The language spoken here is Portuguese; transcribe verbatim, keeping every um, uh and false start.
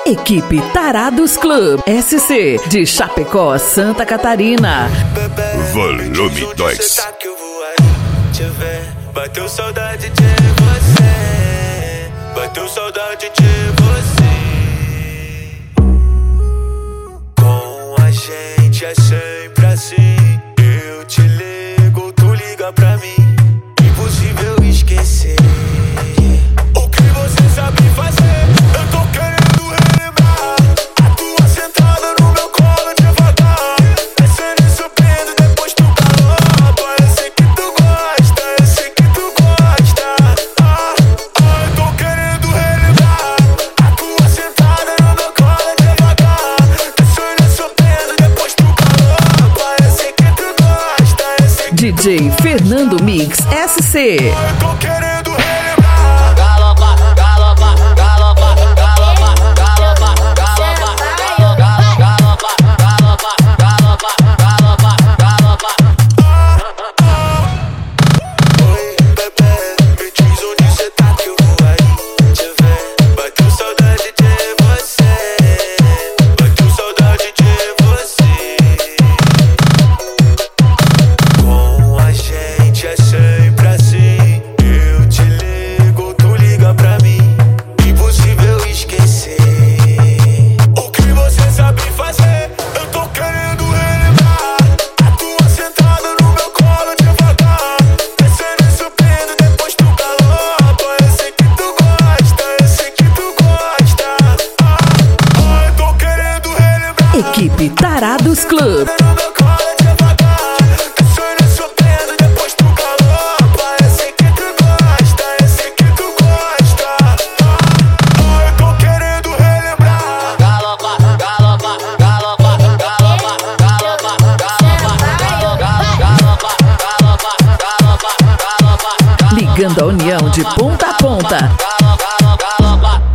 Equipe Tarados Club S C de Chapecó, Santa Catarina. Volume dois. Bateu saudade de você, bateu saudade de você. Com a gente é sempre assim. Eu te ligo, tu liga pra mim. Impossível esquecer o que você sabe fazer. Eu tô querendo relembrar a tua sentada no meu colo devagar, descendo e subindo depois tu galopa. Eu sei que tu gosta, eu sei que tu gosta. Ah, ah, eu tô querendo relembrar a tua sentada no meu colo devagar, descendo e subindo depois tu galopa. Eu sei que tu gosta, eu sei que D J Fernando Mix S C. eu tô querendo relembrar. Galopa, galopa, galopa, galopa, galopa, galopa, galopa, galopa, galopa, galopa, galopa. Oi, bebê, me diz onde cê tá que eu vou aí te ver. Bateu saudade de você, bateu saudade de você. Com a gente é sempre assim. Eu te ligo, tu liga pra mim. Impossível esquecer o que você sabe fazer. Eu tô querendo relembrar a tua sentada no meu colo devagar, descendo e subindo depois tu galopa. Eu sei que tu gosta, eu sei que tu gosta. Ah, ah, eu tô querendo relembrar Equipe Tarados Club. no meu colo devagar, descendo e subindo depois tu galopa. Eu sei que tu gosta, eu sei que tu gosta. Ah, ah, eu tô querendo relembrar. Galopa, galopa, galopa, galopa, galopa, galopa, galopa, galopa, galopa, galopa. Ligando a união de ponta a ponta. Galopa, galopa,